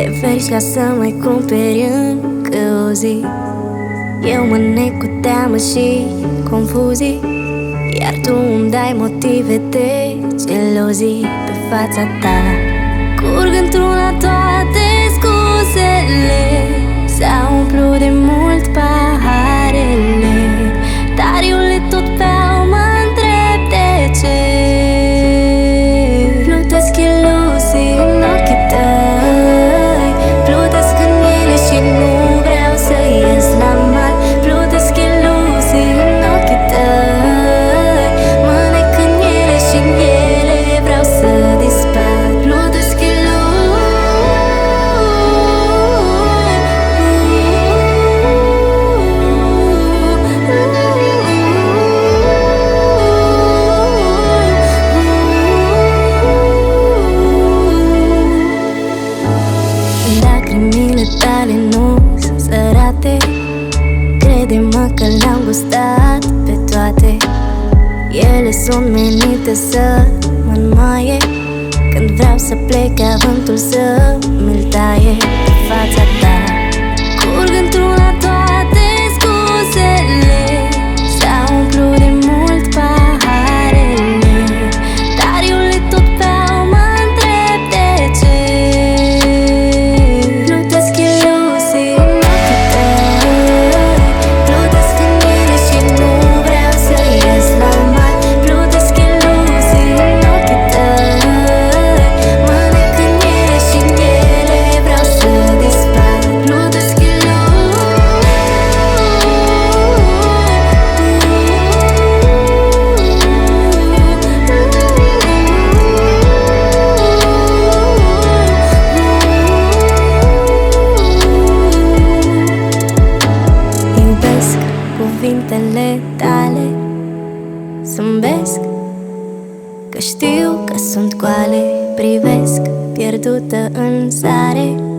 Le vergi ca să mai cumperi încă o zi. Eu mă nec cu teamă și confuzii, iar tu îmi dai motive de gelozii. Pe fața ta curg într-una toate scuzele, s-au umplut de mult paharele, dar eu le tot beau, mă întreb de ce. Plutesc iluzii în ochii tăi, plutesc în ele și nu vreau să ies la mal. Plutesc iluzii în ochii tăi, mă nec în ele și în ele vreau să dispar. Plutesc lacrimile tale nu sunt sărate, crede-mă că le-am gustat pe toate. Ele sunt menite să mă înmoaie când vreau să plec, ca vântul să mi-l taie. Pe fața ta curg într-una toate scuzele, s-au umplut de mult paharele, dar eu le tot beau, mă întreb de ce. Plutesc iluzii în ochii tăi, plutesc în ele și nu vreau să ies la mal. Plutesc iluzii în ochii tăi, mă nec în ele și în ele vreau să dispar. Plutesc iubesc cuvintele tale, zâmbesc că știu că sunt goale, privesc pierdută în zare.